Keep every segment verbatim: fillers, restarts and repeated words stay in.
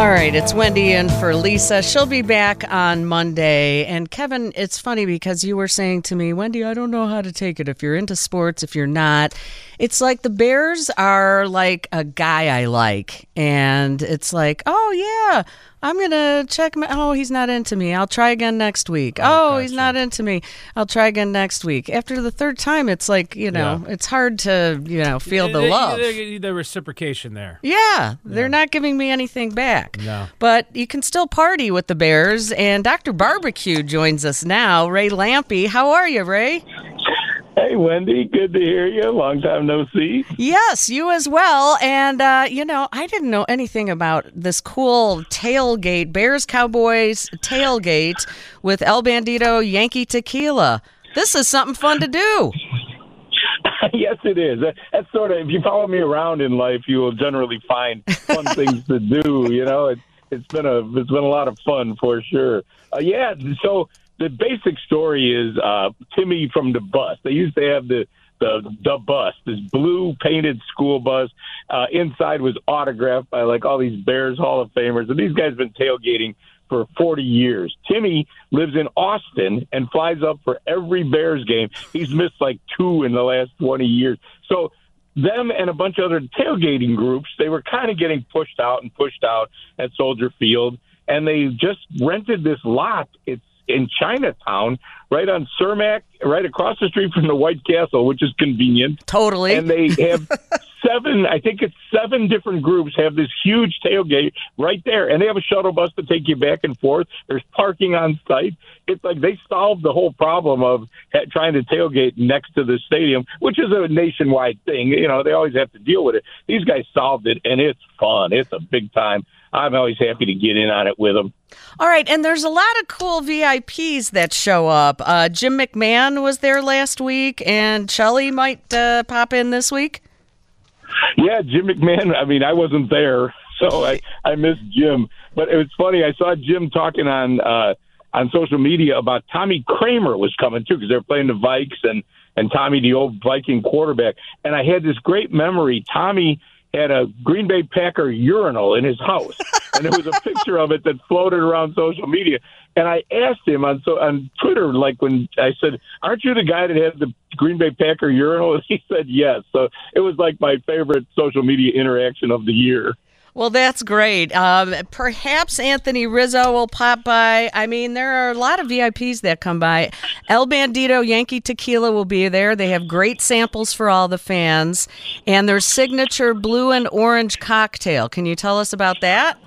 All right, it's Wendy in for Lisa. She'll be back on Monday. And Kevin, it's funny because you were saying to me, Wendy, I don't know how to take it if you're into sports, if you're not. It's like the Bears are like a guy I like. And it's like, oh, yeah, I'm going to check my, oh, he's not into me. I'll try again next week. Oh, oh gotcha. He's not into me. I'll try again next week. After the third time, it's like, you know, yeah. it's hard to, you know, feel the the, love. The, the reciprocation there. Yeah, yeah, they're not giving me anything back. No. But you can still party with the Bears. And Doctor Barbecue joins us now. Ray Lampe. How are you, Ray? Hey, Wendy, good to hear you. Long time no see. Yes, you as well. And, uh, you know, I didn't know anything about this cool tailgate, Bears Cowboys tailgate with El Bandito Yankee Tequila. This is something fun to do. Yes, it is. That's sort of, if you follow me around in life, you will generally find fun things to do. You know, it, it's been a it's been a lot of fun for sure. Uh, yeah, so. The basic story is uh, Timmy from the bus. They used to have the the, the bus, this blue painted school bus. Uh, inside was autographed by like all these Bears Hall of Famers. And these guys have been tailgating for forty years. Timmy lives in Austin and flies up for every Bears game. He's missed like two in the last twenty years. So them and a bunch of other tailgating groups, they were kind of getting pushed out and pushed out at Soldier Field. And they just rented this lot. It's in Chinatown, right on Cermak, right across the street from the White Castle, which is convenient. Totally. And they have seven, I think it's seven different groups have this huge tailgate right there. And they have a shuttle bus to take you back and forth. There's parking on site. It's like they solved the whole problem of trying to tailgate next to the stadium, which is a nationwide thing. You know, they always have to deal with it. These guys solved it, and it's fun. It's a big time. I'm always happy to get in on it with them. All right, and there's a lot of cool V I Ps that show up. Uh, Jim McMahon was there last week, and Shelly might uh, pop in this week. Yeah, Jim McMahon. I mean, I wasn't there, so I, I missed Jim. But it was funny. I saw Jim talking on uh, on social media about Tommy Kramer was coming, too, because they were playing the Vikes and, and Tommy, the old Viking quarterback. And I had this great memory. Tommy had a Green Bay Packer urinal in his house, and there was a picture of it that floated around social media. And I asked him on so on Twitter, like when I said, "Aren't you the guy that had the Green Bay Packer urinal?" And he said yes. So it was like my favorite social media interaction of the year. Well, that's great. Um, perhaps Anthony Rizzo will pop by. I mean, there are a lot of V I Ps that come by. El Bandito Yankee Tequila will be there. They have great samples for all the fans. And their signature blue and orange cocktail. Can you tell us about that?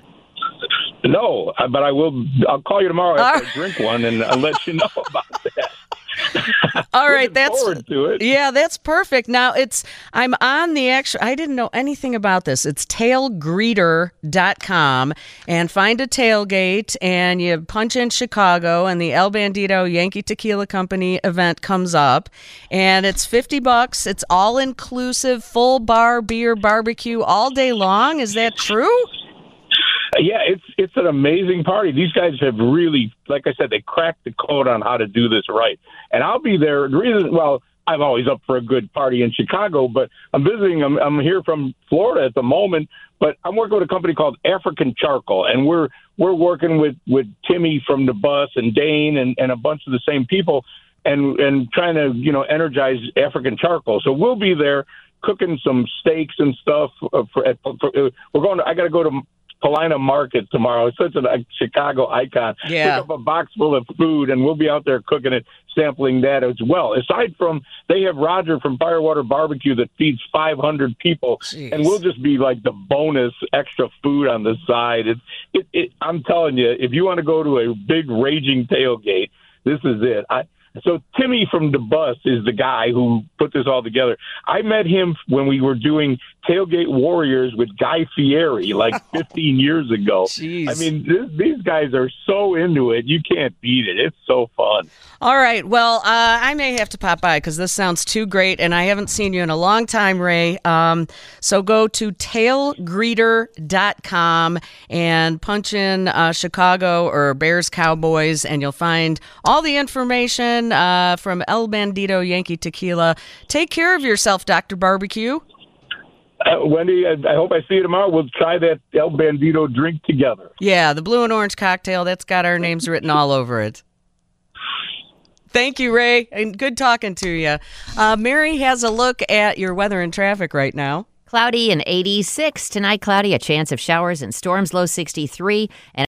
No, but I will. I'll call you tomorrow after I drink one, and I'll let you know about that. All right, that's forward to it. Yeah, that's perfect. Now it's I'm on the actual. I didn't know anything about this. It's tail greeter dot com, and find a tailgate, and you punch in Chicago, and the El Bandito Yankee Tequila Company event comes up, and it's fifty bucks. It's all inclusive, full bar, beer, barbecue all day long. Is that true? Yeah, it's it's an amazing party. These guys have really, like I said, they cracked the code on how to do this right. And I'll be there. The reason, well, I'm always up for a good party in Chicago, but I'm visiting. I'm, I'm here from Florida at the moment, but I'm working with a company called African Charcoal, and we're we're working with, with Timmy from the bus and Dane and, and a bunch of the same people, and and trying to you know energize African Charcoal. So we'll be there cooking some steaks and stuff. For, for, for we're going. To, I got to go to Paulina Market tomorrow. It's such a Chicago icon. Yeah. Pick up a box full of food, and we'll be out there cooking it, sampling that as well. Aside from, they have Roger from Firewater Barbecue that feeds five hundred people, Jeez. And we'll just be like the bonus extra food on the side. It's, it, it, I'm telling you, if you want to go to a big raging tailgate, this is it. I, So Timmy from the bus is the guy who put this all together. I met him when we were doing Tailgate Warriors with Guy Fieri like fifteen years ago. Jeez. I mean, this, these guys are so into it. You can't beat it. It's so fun. All right. Well, uh, I may have to pop by because this sounds too great, and I haven't seen you in a long time, Ray. Um, so go to tail greeter dot com and punch in uh, Chicago or Bears Cowboys, and you'll find all the information uh, from El Bandito Yankee Tequila. Take care of yourself, Doctor Barbecue. Uh, Wendy, I, I hope I see you tomorrow. We'll try that El Bandito drink together. Yeah, the blue and orange cocktail, that's got our names written all over it. Thank you, Ray, and good talking to you. Uh, Mary has a look at your weather and traffic right now. Cloudy and eighty-six. Tonight, cloudy, a chance of showers and storms, low sixty-three. And